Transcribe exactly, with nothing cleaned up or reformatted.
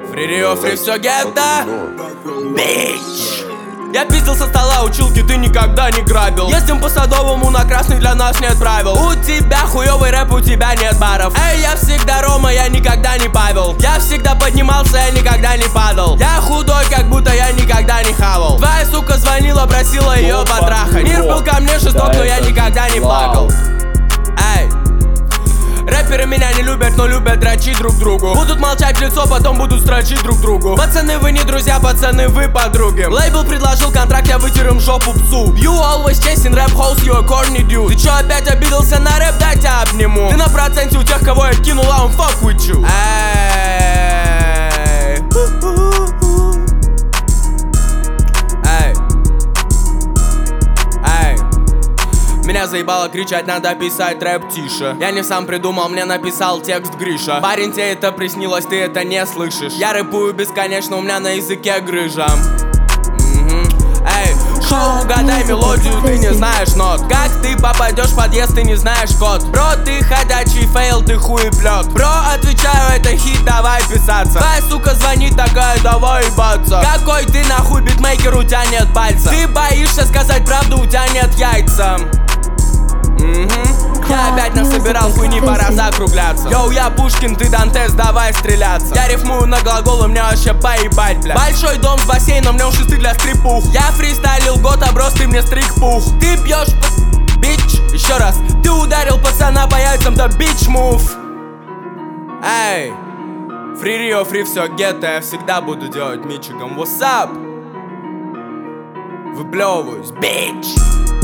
Фри Рио, фри все гетто. Бич. Я пиздил со стола училки, ты никогда не грабил. Ездим по Садовому, на красный для нас нет правил. У тебя хуёвый рэп, у тебя нет баров. Эй, я всегда Рома, я никогда не Павел. Я всегда поднимался, я никогда не падал. Я худой, как будто я никогда не хавал. Твоя сука звонила, просила ее потрахать. Мир был ко мне жесток, но я никогда не плакал. Эй. Рэперы меня не любят, но любят дрочить друг другу. Будут молчать в лицо, потом будут строчить друг другу. Пацаны, вы не друзья, пацаны, вы подруги. Лейбл предложил контракт, я вытер им жопу псу. You always chasing rap hoes, you a corny dude. Ты чё опять обиделся на рэп, дай тебя обниму. Ты на проценте у тех, кого я кинул, а он fuck with you. Эй. Эй. Эй. Меня заебало кричать, надо писать рэп тише. Я не сам придумал, мне написал текст Гриша. Парень, тебе это приснилось, ты это не слышишь. Я рэпую бесконечно, у меня на языке грыжа. Эй, шоу, угадай мелодию, ты не знаешь нот. Как ты попадешь в подъезд, ты не знаешь код. Бро, ты ходячий фейл, ты хуеплет. Бро, отвечаю, это хит, давай писаться. Твоя сука звонит, такая, давай ебаться. Какой ты нахуй битмейкер, у тебя нет пальца. Ты боишься сказать правду, у тебя нет яйца. Mm-hmm. Я опять насобирал хуйни, пора закругляться. Йоу, я Пушкин, ты Дантес, давай стреляться. Я рифмую на глаголы, мне вообще поебать, бля. Большой дом с бассейном, в нем шесты для стрипух. Я фристайлил год, оброс, ты мне стриг пух. Ты бьешь, бич, еще раз. Ты ударил пацана по яйцам, да бич мув. Эй, Фри Рио, фри все гетто, я всегда буду делать мичиком. What's up? Выплевываюсь, бич.